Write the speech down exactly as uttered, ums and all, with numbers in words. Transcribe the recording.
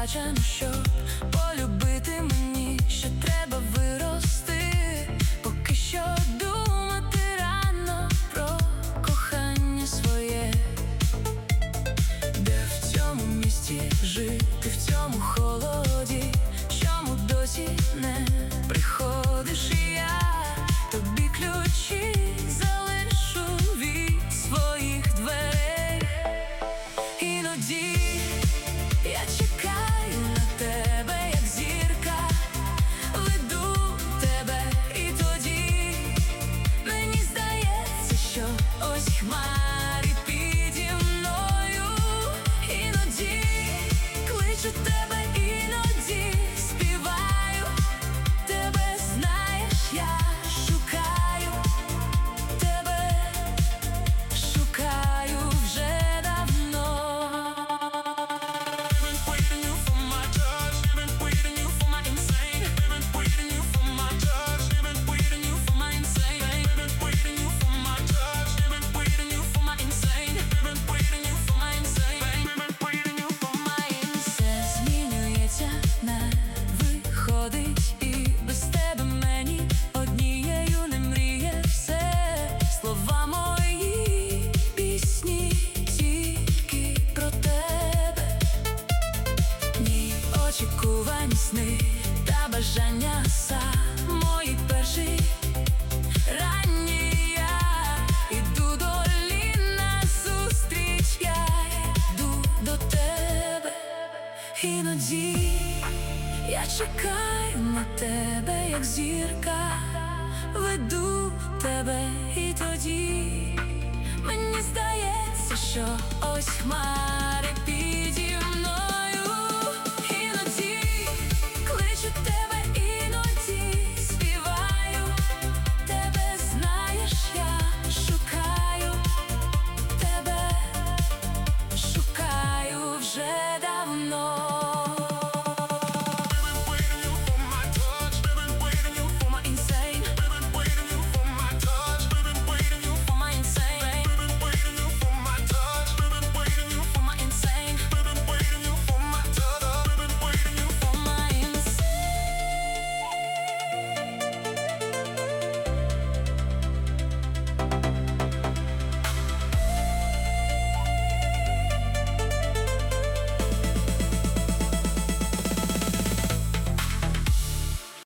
призначено, щоб полюбити мені, ще треба вирости. Поки що думати рано про кохання своє. Де в цьому місті жити, в цьому холоді, чому досі не приходиш? І я тобі ключі залишу від своїх дверей. Іноді я чекаю на тебе, як зірка, веду тебе, і тоді мені здається, що ось хмари піді мною. Іноді кличу тебе, іноді співаю тебе, знаєш, я шукаю тебе, шукаю вже давно. Все змінюється, не виходить, і без тебе мені однією не мріє все. Слова мої пісні тільки про тебе. Ні очікувані сни та бажання самої перший ранні. Я іду долі назустріч, я йду до тебе. Іноді я чекаю на тебе, як зірка, веду тебе, і тоді мені здається, що ось хмари